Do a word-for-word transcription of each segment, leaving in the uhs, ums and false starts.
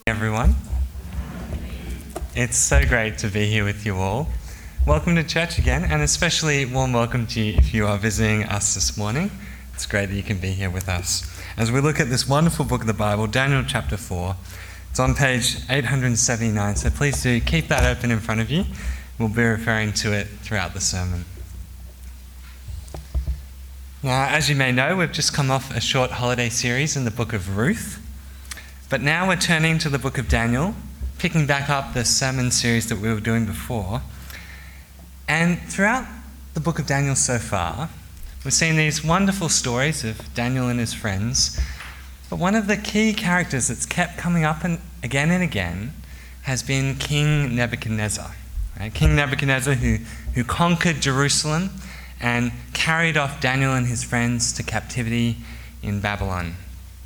Everyone. It's so great to be here with you all. Welcome to church again, and especially warm welcome to you if you are visiting us this morning. It's great that you can be here with us. As we look at this wonderful book of the Bible, Daniel chapter four, it's on page eight hundred seventy-nine, so please do keep that open in front of you. We'll be referring to it throughout the sermon. Now, as you may know, we've just come off a short holiday series in the book of Ruth. But now we're turning to the book of Daniel, picking back up the sermon series that we were doing before. And throughout the book of Daniel so far, we've seen these wonderful stories of Daniel and his friends. But one of the key characters that's kept coming up and again and again has been King Nebuchadnezzar. Right? King Nebuchadnezzar who, who conquered Jerusalem and carried off Daniel and his friends to captivity in Babylon.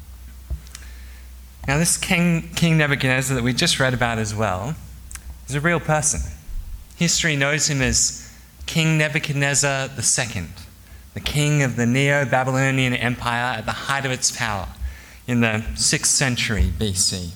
Now, this King, King Nebuchadnezzar that we just read about as well is a real person. History knows him as King Nebuchadnezzar the Second, the king of the Neo-Babylonian Empire at the height of its power in the sixth century B C.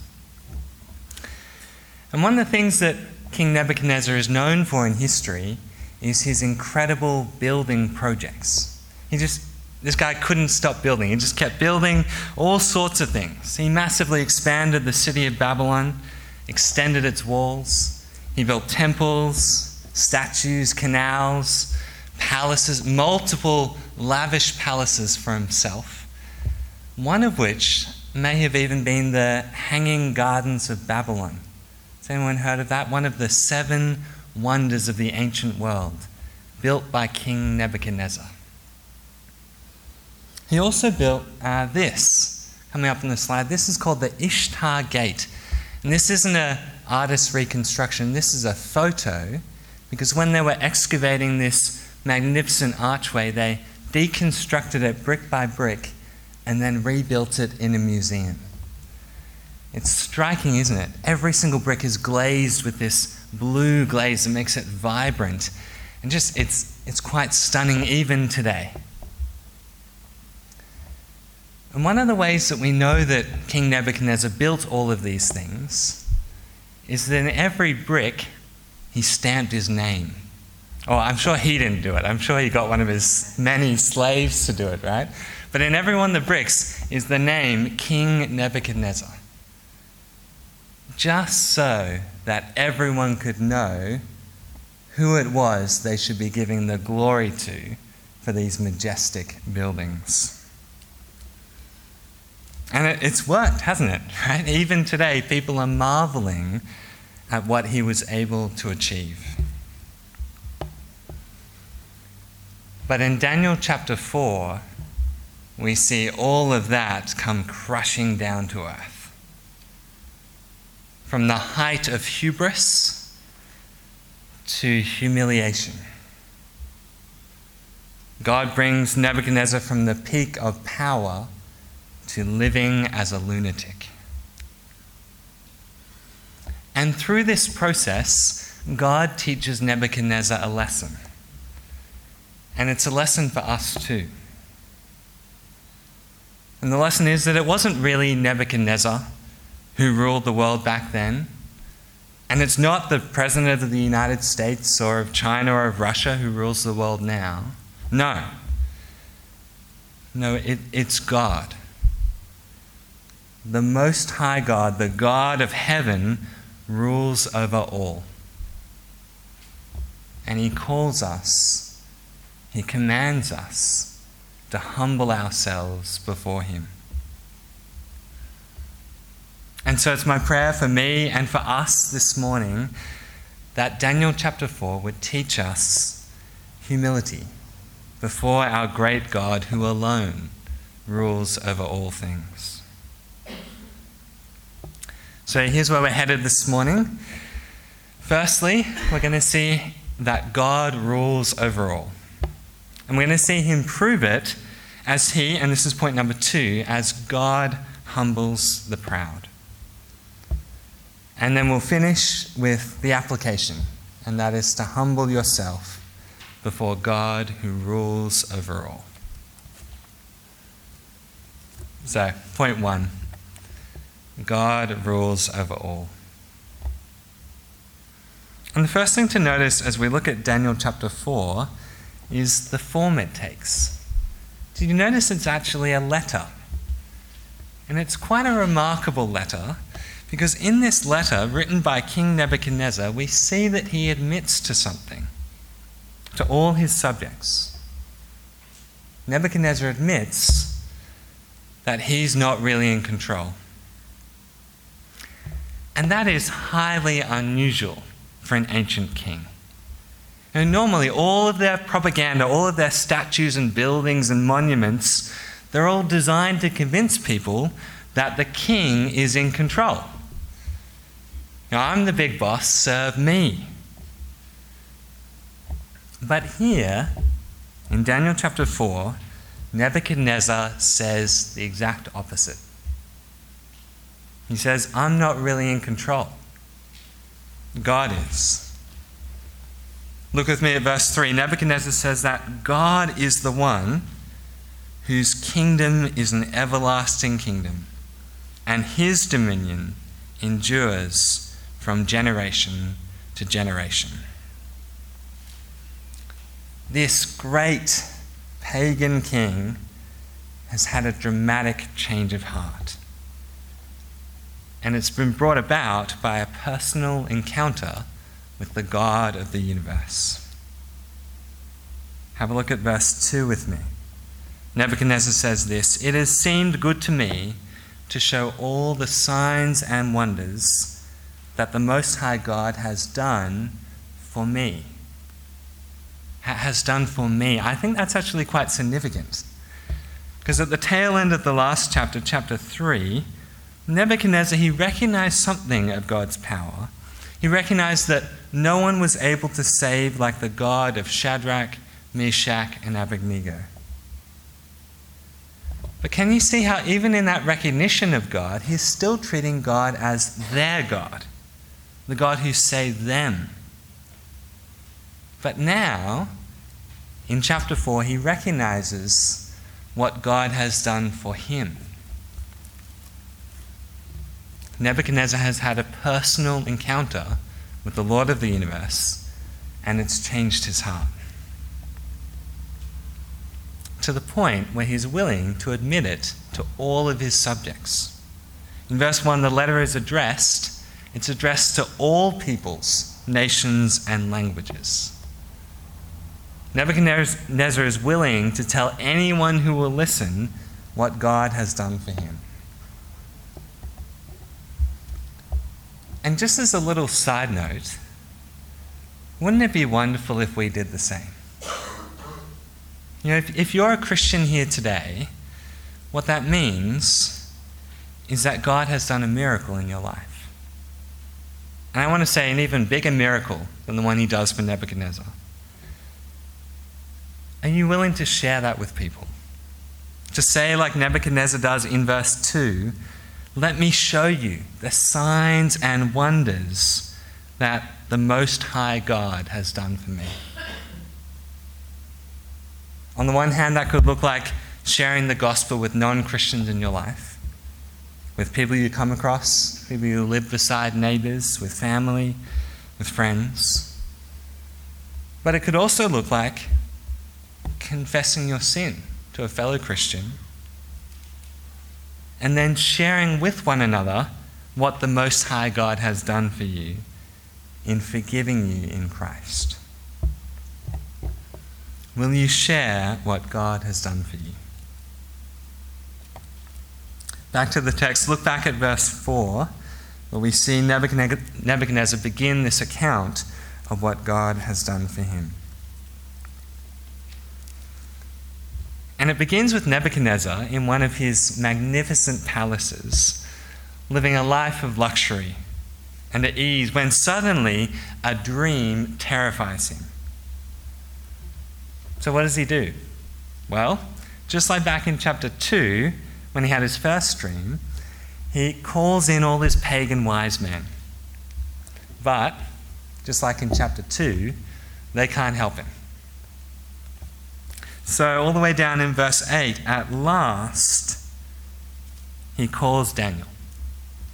And one of the things that King Nebuchadnezzar is known for in history is his incredible building projects. He just This guy couldn't stop building. He just kept building all sorts of things. He massively expanded the city of Babylon, extended its walls. He built temples, statues, canals, palaces, multiple lavish palaces for himself, one of which may have even been the Hanging Gardens of Babylon. Has anyone heard of that? One of the seven wonders of the ancient world, built by King Nebuchadnezzar. He also built uh, this, coming up on the slide. This is called the Ishtar Gate. And this isn't an artist's reconstruction. This is a photo, because when they were excavating this magnificent archway, they deconstructed it brick by brick and then rebuilt it in a museum. It's striking, isn't it? Every single brick is glazed with this blue glaze that makes it vibrant. And just, it's, it's quite stunning even today. And one of the ways that we know that King Nebuchadnezzar built all of these things is that in every brick, he stamped his name. Oh, I'm sure he didn't do it. I'm sure he got one of his many slaves to do it, right? But in every one of the bricks is the name King Nebuchadnezzar. Just so that everyone could know who it was they should be giving the glory to for these majestic buildings. And it, it's worked, hasn't it? Right? Even today, people are marveling at what he was able to achieve. But in Daniel chapter four, we see all of that come crushing down to earth. From the height of hubris to humiliation. God brings Nebuchadnezzar from the peak of power to living as a lunatic. And through this process, God teaches Nebuchadnezzar a lesson. And it's a lesson for us too. And the lesson is that it wasn't really Nebuchadnezzar who ruled the world back then. And it's not the president of the United States or of China or of Russia who rules the world now. No. No, it, it's God. The Most High God, the God of heaven, rules over all. And he calls us, he commands us to humble ourselves before him. And so it's my prayer for me and for us this morning that Daniel chapter four would teach us humility before our great God who alone rules over all things. So here's where we're headed this morning. Firstly, we're going to see that God rules over all. And we're going to see him prove it as he, and this is point number two, as God humbles the proud. And then we'll finish with the application, and that is to humble yourself before God who rules over all. So, point one. God rules over all. And the first thing to notice as we look at Daniel chapter four is the form it takes. Did you notice it's actually a letter? And it's quite a remarkable letter, because in this letter, written by King Nebuchadnezzar, we see that he admits to something, to all his subjects. Nebuchadnezzar admits that he's not really in control. And that is highly unusual for an ancient king. And normally, all of their propaganda, all of their statues and buildings and monuments, they're all designed to convince people that the king is in control. You know, I'm the big boss, serve me. But here, in Daniel chapter four, Nebuchadnezzar says the exact opposite. He says, I'm not really in control. God is. Look with me at verse three. Nebuchadnezzar says that God is the one whose kingdom is an everlasting kingdom, and his dominion endures from generation to generation. This great pagan king has had a dramatic change of heart. And it's been brought about by a personal encounter with the God of the universe. Have a look at verse two with me. Nebuchadnezzar says this, "It has seemed good to me to show all the signs and wonders that the Most High God has done for me." Ha- has done for me. I think that's actually quite significant. Because at the tail end of the last chapter, chapter three, Nebuchadnezzar, he recognized something of God's power. He recognized that no one was able to save like the God of Shadrach, Meshach, and Abednego. But can you see how even in that recognition of God, he's still treating God as their God, the God who saved them. But now, in chapter four, he recognizes what God has done for him. Nebuchadnezzar has had a personal encounter with the Lord of the universe, and it's changed his heart. To the point where he's willing to admit it to all of his subjects. In verse one, the letter is addressed. It's addressed to all peoples, nations, and languages. Nebuchadnezzar is willing to tell anyone who will listen what God has done for him. And just as a little side note, wouldn't it be wonderful if we did the same? You know, if, if you're a Christian here today, what that means is that God has done a miracle in your life. And I want to say an even bigger miracle than the one he does for Nebuchadnezzar. Are you willing to share that with people? To say like Nebuchadnezzar does in verse two, let me show you the signs and wonders that the Most High God has done for me. On the one hand, that could look like sharing the gospel with non-Christians in your life, with people you come across, people you live beside, neighbors, with family, with friends. But it could also look like confessing your sin to a fellow Christian and then sharing with one another what the Most High God has done for you in forgiving you in Christ. Will you share what God has done for you? Back to the text, look back at verse four, where we see Nebuchadnezzar begin this account of what God has done for him. And it begins with Nebuchadnezzar in one of his magnificent palaces, living a life of luxury and at ease, when suddenly a dream terrifies him. So what does he do? Well, just like back in chapter two, when he had his first dream, he calls in all his pagan wise men. But, just like in chapter two, they can't help him. So all the way down in verse eight, at last, he calls Daniel.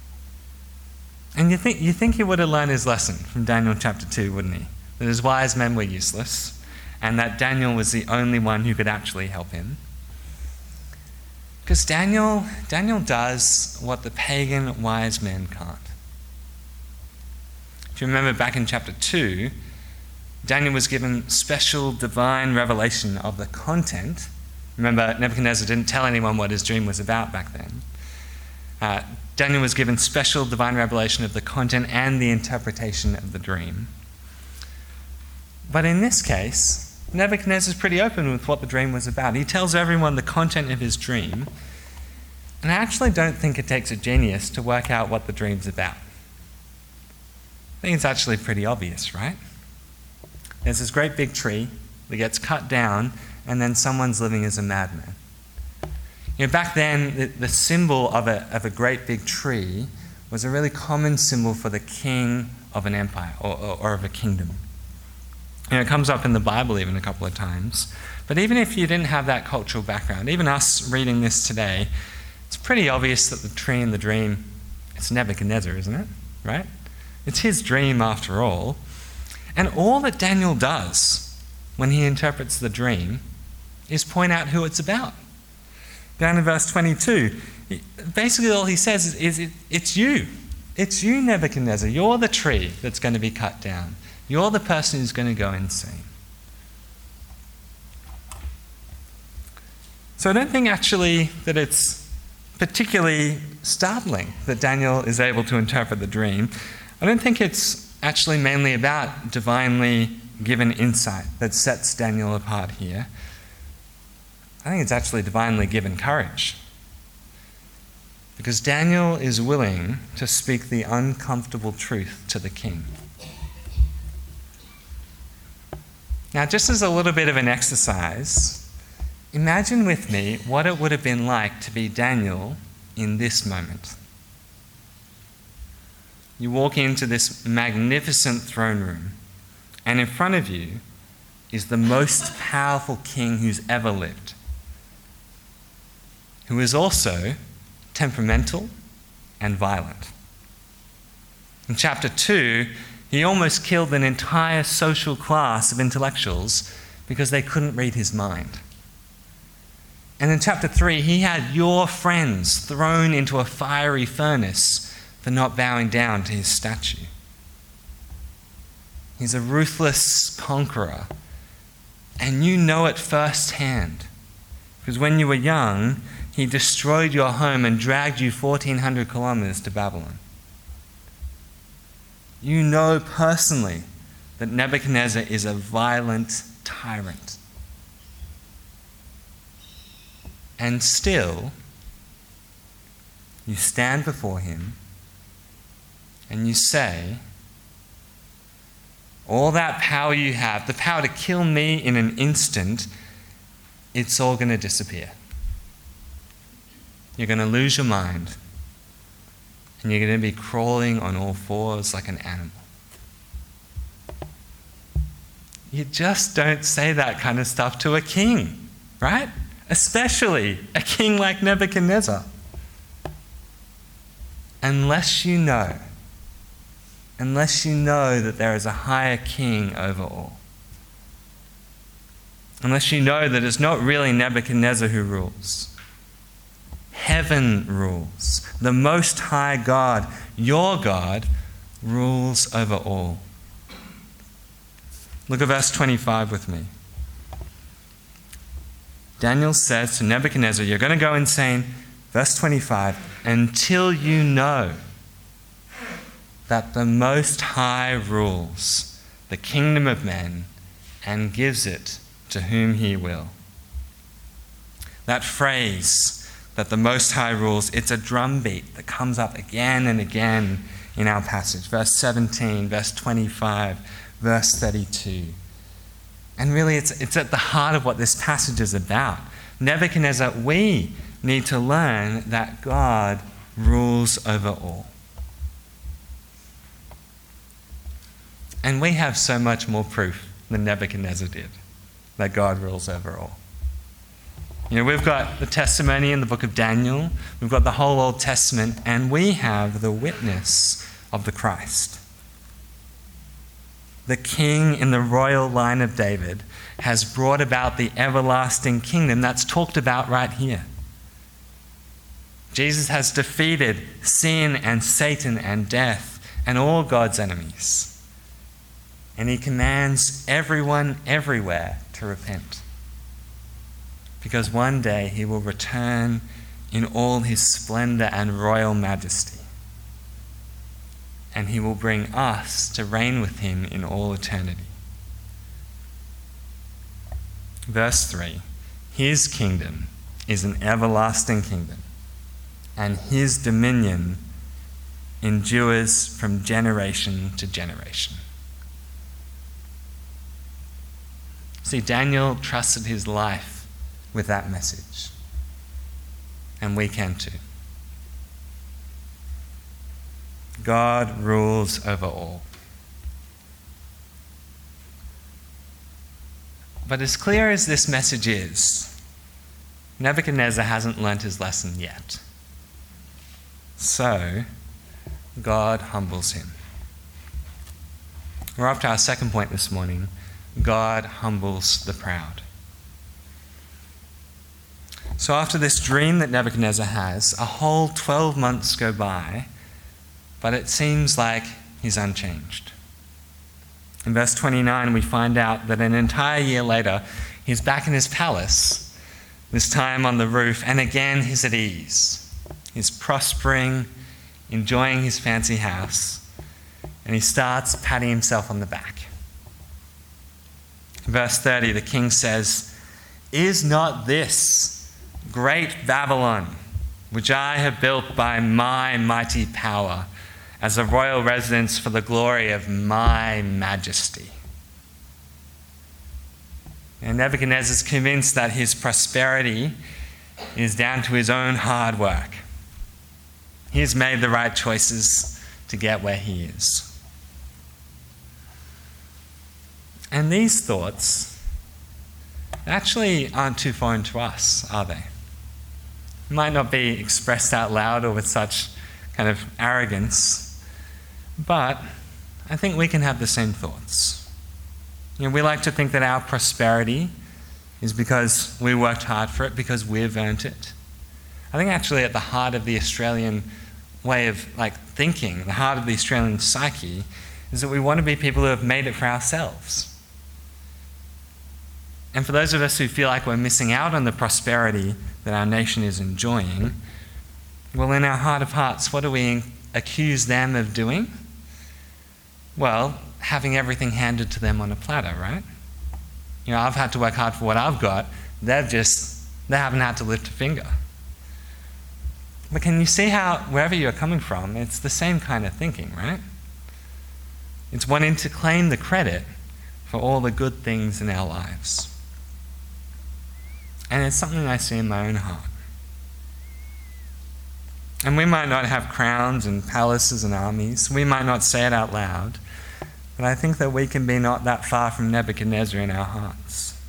mean, you think, you think he would have learned his lesson from Daniel chapter two, wouldn't he? That his wise men were useless, and that Daniel was the only one who could actually help him. Because Daniel, Daniel does what the pagan wise men can't. If you remember back in chapter two, Daniel was given special divine revelation of the content. Remember, Nebuchadnezzar didn't tell anyone what his dream was about back then. Uh, Daniel was given special divine revelation of the content and the interpretation of the dream. But in this case, Nebuchadnezzar is pretty open with what the dream was about. He tells everyone the content of his dream, and I actually don't think it takes a genius to work out what the dream's about. I think it's actually pretty obvious, right? There's this great big tree that gets cut down, and then someone's living as a madman. You know, back then, the, the symbol of a, of a great big tree was a really common symbol for the king of an empire or, or, or of a kingdom. You know, it comes up in the Bible even a couple of times. But even if you didn't have that cultural background, even us reading this today, it's pretty obvious that the tree in the dream, it's Nebuchadnezzar, isn't it? Right? It's his dream after all. And all that Daniel does when he interprets the dream is point out who it's about. Down in verse twenty-two, basically all he says is, is it, it's you. It's you, Nebuchadnezzar. You're the tree that's going to be cut down. You're the person who's going to go insane. So I don't think actually that it's particularly startling that Daniel is able to interpret the dream. I don't think it's actually mainly about divinely given insight that sets Daniel apart here. I think it's actually divinely given courage. Because Daniel is willing to speak the uncomfortable truth to the king. Now, just as a little bit of an exercise, imagine with me what it would have been like to be Daniel in this moment. You walk into this magnificent throne room, and in front of you is the most powerful king who's ever lived, who is also temperamental and violent. In chapter two, he almost killed an entire social class of intellectuals because they couldn't read his mind. And in chapter three, he had your friends thrown into a fiery furnace for not bowing down to his statue. He's a ruthless conqueror, and you know it firsthand. Because when you were young, he destroyed your home and dragged you fourteen hundred kilometers to Babylon. You know personally that Nebuchadnezzar is a violent tyrant. And still, you stand before him and you say, all that power you have, the power to kill me in an instant, it's all going to disappear. You're going to lose your mind, and you're going to be crawling on all fours like an animal. You just don't say that kind of stuff to a king, right? Especially a king like Nebuchadnezzar. Unless you know, unless you know that there is a higher king over all. Unless you know that it's not really Nebuchadnezzar who rules. Heaven rules. The Most High God, your God, rules over all. Look at verse twenty-five with me. Daniel says to Nebuchadnezzar, you're going to go insane, verse twenty-five, until you know that the Most High rules the kingdom of men and gives it to whom he will. That phrase, that the Most High rules, it's a drumbeat that comes up again and again in our passage. Verse seventeen, verse twenty-five, verse thirty-two. And really, it's, it's at the heart of what this passage is about. Nebuchadnezzar, we need to learn that God rules over all. And we have so much more proof than Nebuchadnezzar did that God rules over all. You know, we've got the testimony in the book of Daniel, we've got the whole Old Testament, and we have the witness of the Christ. The king in the royal line of David has brought about the everlasting kingdom that's talked about right here. Jesus has defeated sin and Satan and death and all God's enemies. And he commands everyone everywhere to repent. Because one day he will return in all his splendor and royal majesty. And he will bring us to reign with him in all eternity. Verse three, his kingdom is an everlasting kingdom, and his dominion endures from generation to generation. See, Daniel trusted his life with that message, and we can too. God rules over all. But as clear as this message is, Nebuchadnezzar hasn't learnt his lesson yet. So, God humbles him. We're up to our second point this morning. God humbles the proud. So after this dream that Nebuchadnezzar has, a whole twelve months go by, but it seems like he's unchanged. In verse twenty-nine, we find out that an entire year later, he's back in his palace, this time on the roof, and again he's at ease. He's prospering, enjoying his fancy house, and he starts patting himself on the back. In verse thirty, the king says, "Is not this great Babylon, which I have built by my mighty power, as a royal residence for the glory of my majesty?" And Nebuchadnezzar is convinced that his prosperity is down to his own hard work. He's made the right choices to get where he is. And these thoughts actually aren't too foreign to us, are they? It might not be expressed out loud or with such kind of arrogance, but I think we can have the same thoughts. You know, we like to think that our prosperity is because we worked hard for it, because we've earned it. I think actually at the heart of the Australian way of like thinking, the heart of the Australian psyche, is that we want to be people who have made it for ourselves. And for those of us who feel like we're missing out on the prosperity that our nation is enjoying, well, in our heart of hearts, what do we accuse them of doing? Well, having everything handed to them on a platter, right? You know, I've had to work hard for what I've got. They've just, they haven't had to lift a finger. But can you see how, wherever you're coming from, it's the same kind of thinking, right? It's wanting to claim the credit for all the good things in our lives. And it's something I see in my own heart. And we might not have crowns and palaces and armies. We might not say it out loud. But I think that we can be not that far from Nebuchadnezzar in our hearts.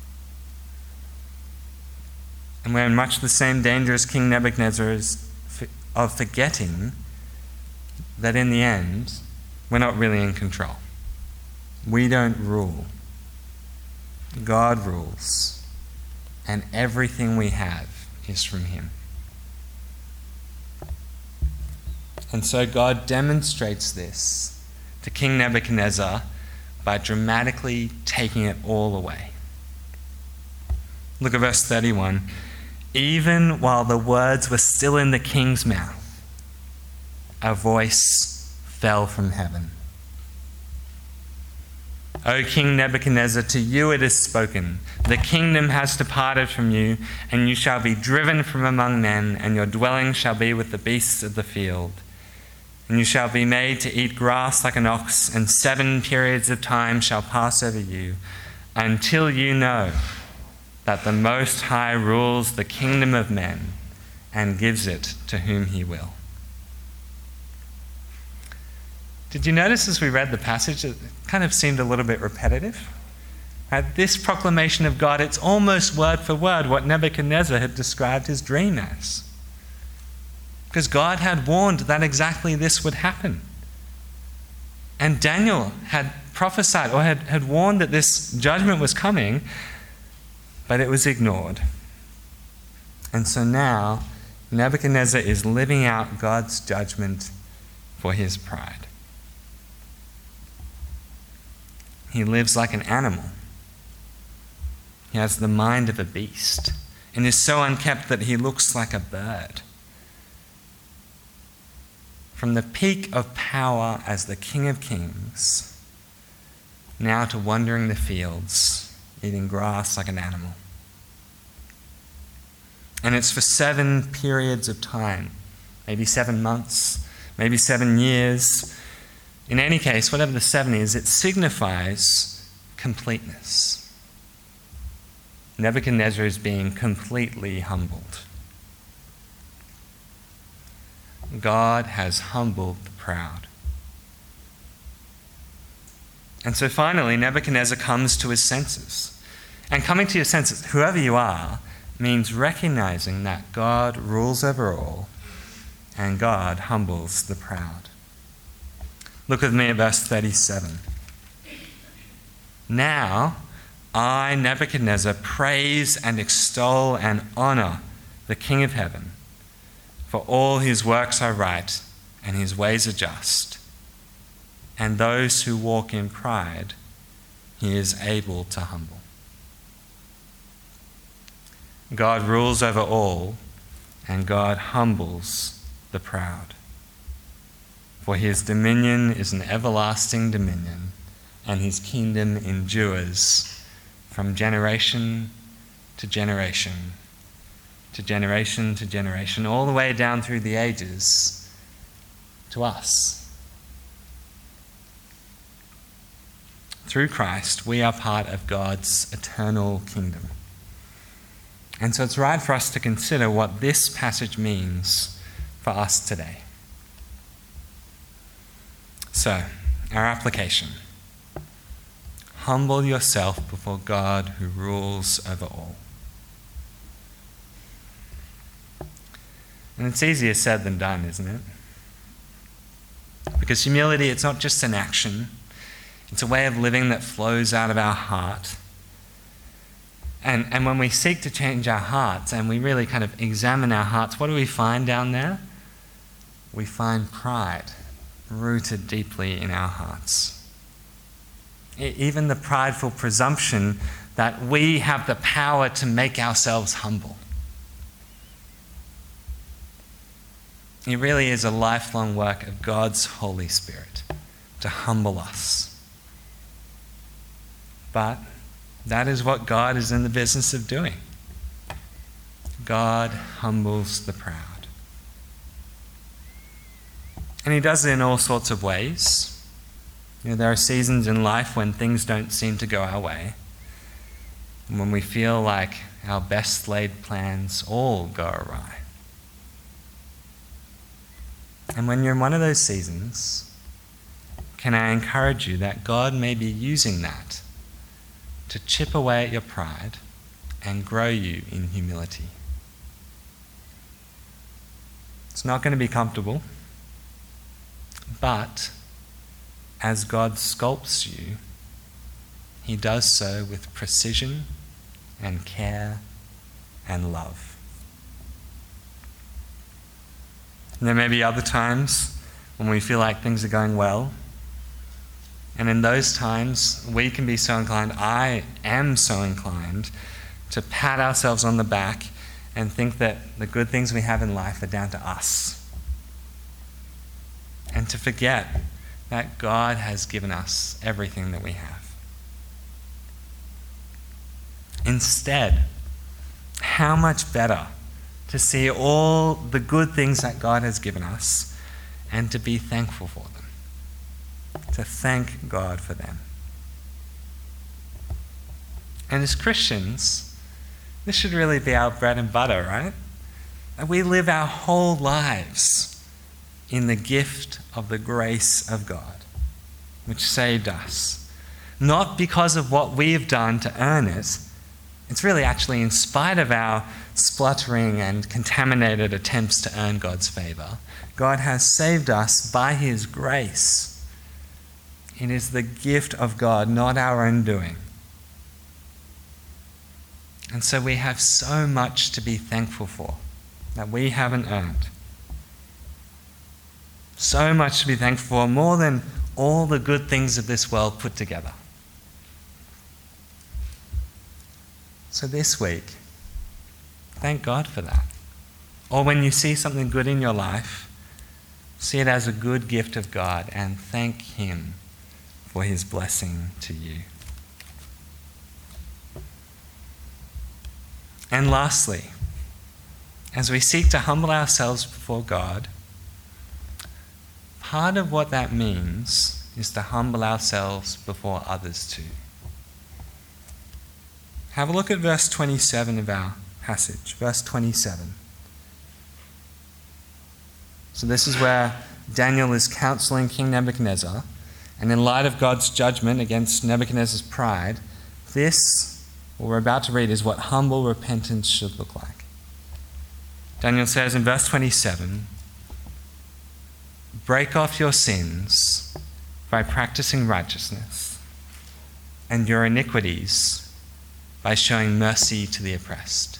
And we're in much the same danger as King Nebuchadnezzar is of forgetting that in the end, we're not really in control. We don't rule. God rules. And everything we have is from him. And so God demonstrates this to King Nebuchadnezzar by dramatically taking it all away. Look at verse thirty-one. Even while the words were still in the king's mouth, a voice fell from heaven. O King Nebuchadnezzar, to you it is spoken. The kingdom has departed from you, and you shall be driven from among men, and your dwelling shall be with the beasts of the field. And you shall be made to eat grass like an ox, and seven periods of time shall pass over you, until you know that the Most High rules the kingdom of men and gives it to whom he will. Did you notice as we read the passage, it kind of seemed a little bit repetitive? Right? This proclamation of God, it's almost word for word what Nebuchadnezzar had described his dream as. Because God had warned that exactly this would happen. And Daniel had prophesied or had, had warned that this judgment was coming, but it was ignored. And so now Nebuchadnezzar is living out God's judgment for his pride. He lives like an animal. He has the mind of a beast and is so unkempt that he looks like a bird. From the peak of power as the King of Kings, now to wandering the fields, eating grass like an animal. And it's for seven periods of time, maybe seven months, maybe seven years. In any case, whatever the seven is, it signifies completeness. Nebuchadnezzar is being completely humbled. God has humbled the proud. And so finally, Nebuchadnezzar comes to his senses. And coming to your senses, whoever you are, means recognizing that God rules over all and God humbles the proud. Look with me at verse thirty-seven. Now, I, Nebuchadnezzar, praise and extol and honor the King of heaven, for all his works are right and his ways are just, and those who walk in pride he is able to humble. God rules over all, and God humbles the proud. For his dominion is an everlasting dominion, and his kingdom endures from generation to generation, to generation to generation, all the way down through the ages to us. Through Christ, we are part of God's eternal kingdom. And so it's right for us to consider what this passage means for us today. So, our application. Humble yourself before God who rules over all. And it's easier said than done, isn't it? Because humility, it's not just an action. It's a way of living that flows out of our heart. And, and when we seek to change our hearts and we really kind of examine our hearts, what do we find down there? We find pride rooted deeply in our hearts. Even the prideful presumption that we have the power to make ourselves humble. It really is a lifelong work of God's Holy Spirit to humble us. But that is what God is in the business of doing. God humbles the proud. And he does it in all sorts of ways. You know, there are seasons in life when things don't seem to go our way. And when we feel like our best laid plans all go awry. And when you're in one of those seasons, can I encourage you that God may be using that to chip away at your pride and grow you in humility. It's not going to be comfortable, but as God sculpts you, he does so with precision and care and love. And there may be other times when we feel like things are going well, and in those times we can be so inclined, I am so inclined, to pat ourselves on the back and think that the good things we have in life are down to us. And to forget that God has given us everything that we have. Instead, how much better to see all the good things that God has given us and to be thankful for them. To thank God for them. And as Christians, this should really be our bread and butter, right? And we live our whole lives in the gift of the grace of God, which saved us. Not because of what we've done to earn it. It's really actually in spite of our spluttering and contaminated attempts to earn God's favor. God has saved us by his grace. It is the gift of God, not our own doing. And so we have so much to be thankful for that we haven't earned. So much to be thankful for, more than all the good things of this world put together. So this week, thank God for that. Or when you see something good in your life, see it as a good gift of God and thank Him for His blessing to you. And lastly, as we seek to humble ourselves before God, part of what that means is to humble ourselves before others too. Have a look at verse twenty-seven of our passage. Verse twenty-seven. So this is where Daniel is counseling King Nebuchadnezzar, and in light of God's judgment against Nebuchadnezzar's pride, this, what we're about to read, is what humble repentance should look like. Daniel says in verse twenty-seven, break off your sins by practicing righteousness, and your iniquities by showing mercy to the oppressed.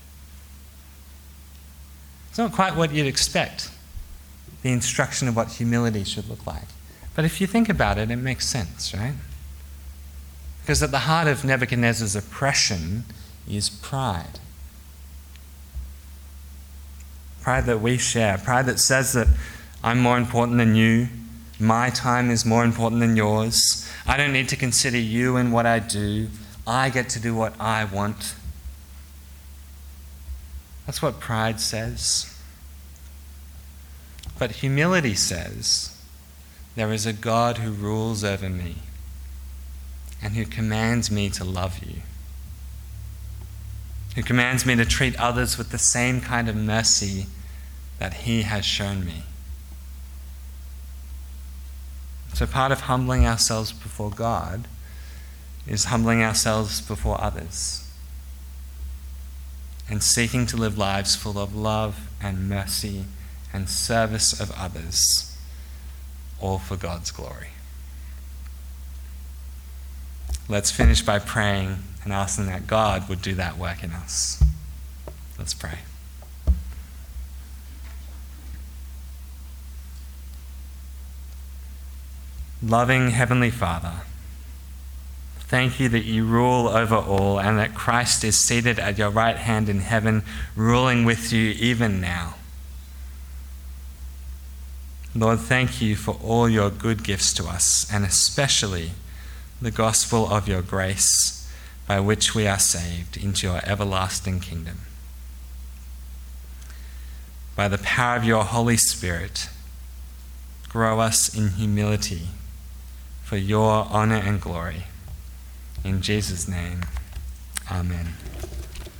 It's not quite what you'd expect, the instruction of what humility should look like. But if you think about it, it makes sense, right? Because at the heart of Nebuchadnezzar's oppression is pride. Pride that we share, pride that says that I'm more important than you, my time is more important than yours, I don't need to consider you in what I do, I get to do what I want. That's what pride says. But humility says, there is a God who rules over me and who commands me to love you, who commands me to treat others with the same kind of mercy that He has shown me. So part of humbling ourselves before God is humbling ourselves before others and seeking to live lives full of love and mercy and service of others, all for God's glory. Let's finish by praying and asking that God would do that work in us. Let's pray. Loving Heavenly Father, thank you that you rule over all and that Christ is seated at your right hand in heaven, ruling with you even now. Lord, thank you for all your good gifts to us, and especially the gospel of your grace by which we are saved into your everlasting kingdom. By the power of your Holy Spirit, grow us in humility for your honor and glory. In Jesus' name, amen.